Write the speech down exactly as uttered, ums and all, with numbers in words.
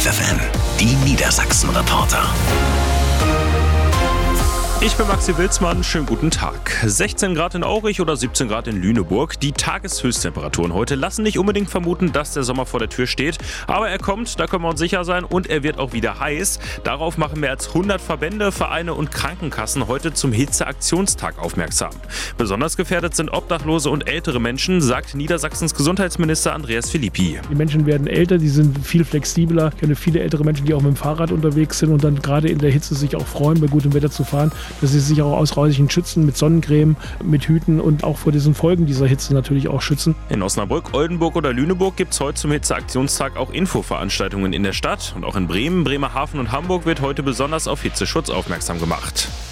F F N, die Niedersachsen-Reporter. Ich bin Maxi Wilsmann, schönen guten Tag. sechzehn Grad in Aurich oder siebzehn Grad in Lüneburg. Die Tageshöchsttemperaturen heute lassen nicht unbedingt vermuten, dass der Sommer vor der Tür steht. Aber er kommt, da können wir uns sicher sein, und er wird auch wieder heiß. Darauf machen mehr als hundert Verbände, Vereine und Krankenkassen heute zum Hitzeaktionstag aufmerksam. Besonders gefährdet sind Obdachlose und ältere Menschen, sagt Niedersachsens Gesundheitsminister Andreas Philippi. Die Menschen werden älter, die sind viel flexibler. Ich kenne viele ältere Menschen, die auch mit dem Fahrrad unterwegs sind und dann gerade in der Hitze sich auch freuen, bei gutem Wetter zu fahren, dass sie sich auch ausreichend schützen mit Sonnencreme, mit Hüten und auch vor diesen Folgen dieser Hitze natürlich auch schützen. In Osnabrück, Oldenburg oder Lüneburg gibt es heute zum Hitzeaktionstag auch Infoveranstaltungen in der Stadt. Und auch in Bremen, Bremerhaven und Hamburg wird heute besonders auf Hitzeschutz aufmerksam gemacht.